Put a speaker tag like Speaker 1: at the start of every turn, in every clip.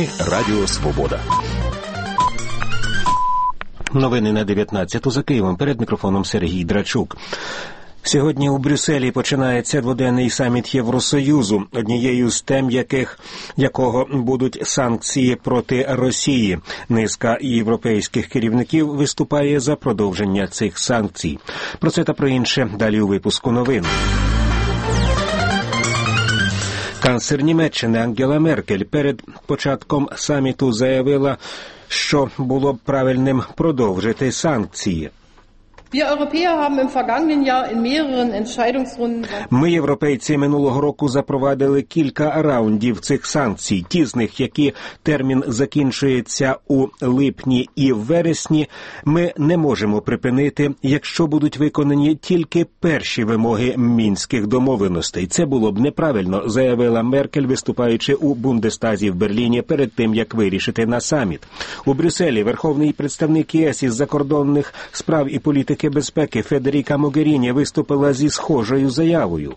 Speaker 1: Новини Радіо Свобода. Новини на 19-ту за Києвом. Перед мікрофоном Сергій Драчук. Сьогодні у Брюсселі починається дводенний саміт Євросоюзу, однією з тем якого будуть санкції проти Росії. Низка європейських керівників виступає за продовження цих санкцій. Про це та про інше далі у випуску новин. Канцлер Німеччини Ангела Меркель перед початком саміту заявила, що було б правильним продовжити санкції. Ми, європейці, минулого року запровадили кілька раундів цих санкцій. Ті з них, які термін закінчується у липні і вересні, ми не можемо припинити, якщо будуть виконані тільки перші вимоги мінських домовленостей. Це було б неправильно, заявила Меркель, виступаючи у Бундестазі в Берліні перед тим, як вирішити на саміт. У Брюсселі верховний представник ЄС із закордонних справ і політики безпеки Федеріка Могеріні виступила зі схожою заявою.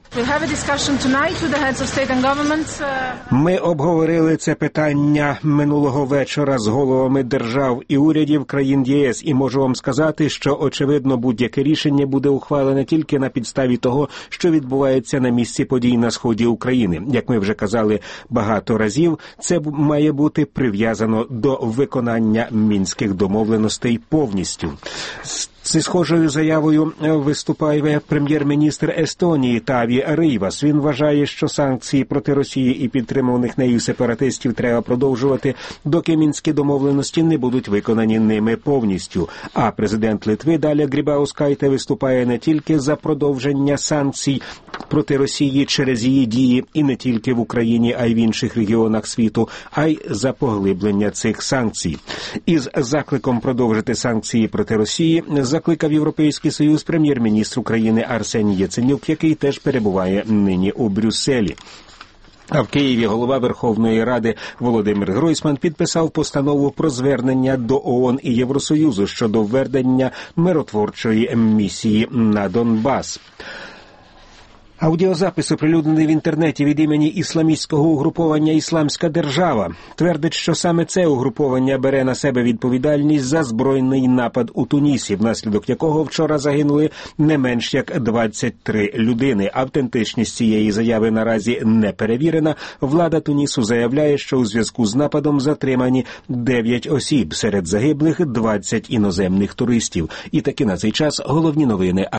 Speaker 1: Ми обговорили це питання минулого вечора з головами держав і урядів країн ЄС, і можу вам сказати, що, очевидно, будь-яке рішення буде ухвалене тільки на підставі того, що відбувається на місці подій на сході України. Як ми вже казали багато разів, це має бути прив'язано до виконання мінських домовленостей повністю. Зі схожою заявою виступає прем'єр-міністр Естонії Таави Рõivas. Він вважає, що санкції проти Росії і підтримуваних нею сепаратистів треба продовжувати, доки мінські домовленості не будуть виконані ними повністю. А президент Литви Даля Грибаускайте виступає не тільки за продовження санкцій проти Росії через її дії і не тільки в Україні, а й в інших регіонах світу, а й за поглиблення цих санкцій. Із закликом продовжити санкції проти Росії закликав Європейський Союз прем'єр-міністр України Арсеній Яценюк, який теж перебуває нині у Брюсселі. А в Києві голова Верховної Ради Володимир Гройсман підписав постанову про звернення до ООН і Євросоюзу щодо введення миротворчої місії на Донбас. Аудіозапис, оприлюднений в інтернеті від імені ісламістського угруповання «Ісламська держава», твердить, що саме це угруповання бере на себе відповідальність за збройний напад у Тунісі, внаслідок якого вчора загинули не менш як 23 людини. Автентичність цієї заяви наразі не перевірена. Влада Тунісу заявляє, що у зв'язку з нападом затримані 9 осіб, серед загиблих 20 іноземних туристів. І таки на цей час головні новини.